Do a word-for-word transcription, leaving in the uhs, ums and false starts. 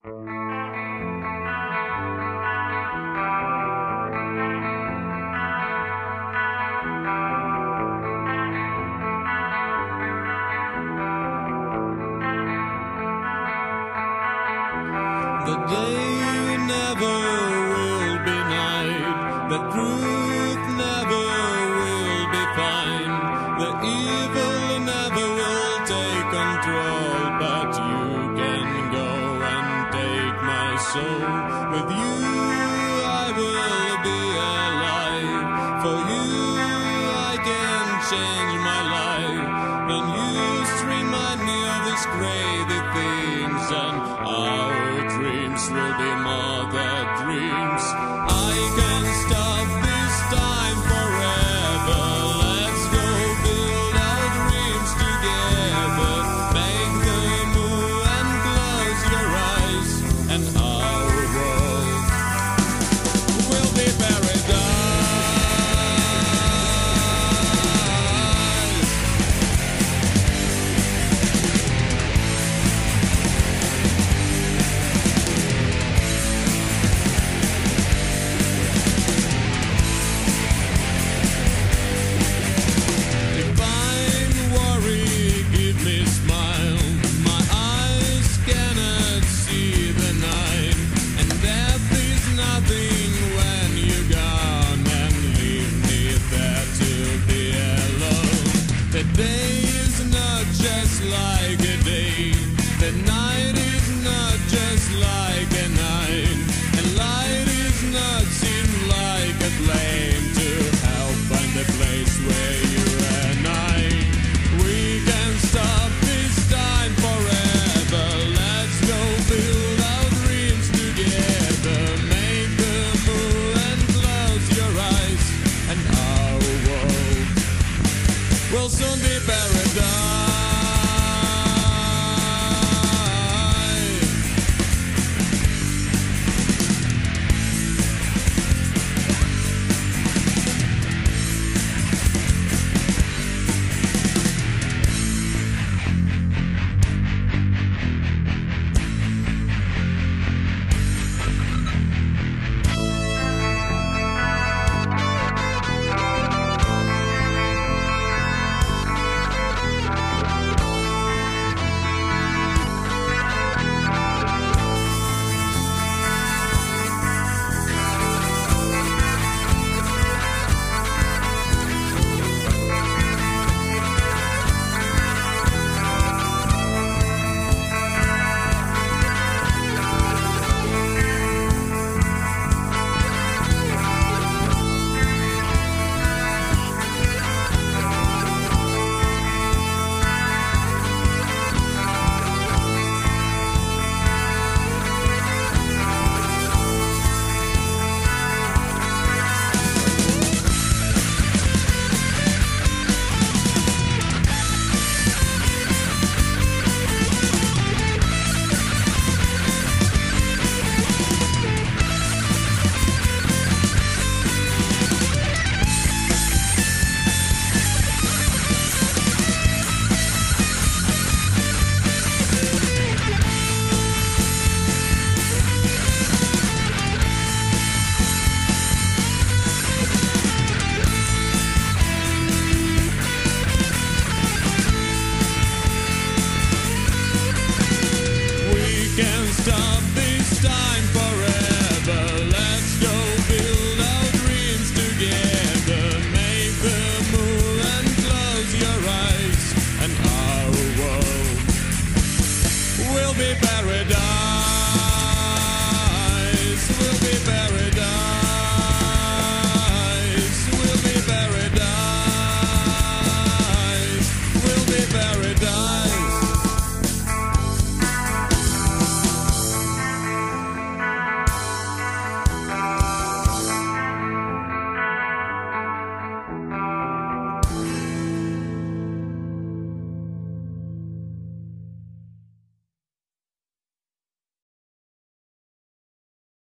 The day never will be night, the truth never will be fine, the evil never will take control, but you can go and take my soul. With you I will be alive, for you I can change my life, and you remind me of these crazy things, and our dreams will be more than dreams. I can stop this time forever. Let's go build our dreams together. Make the move and close your eyes, and our world will be paradise. The day is not just like a day, the night is not just like a night, and light is not seen like a flame to help find the place where you and I, we can stop this time forever. Let's go build our dreams together, make a move and close your eyes, and our world will soon be paradise. Can't stop this time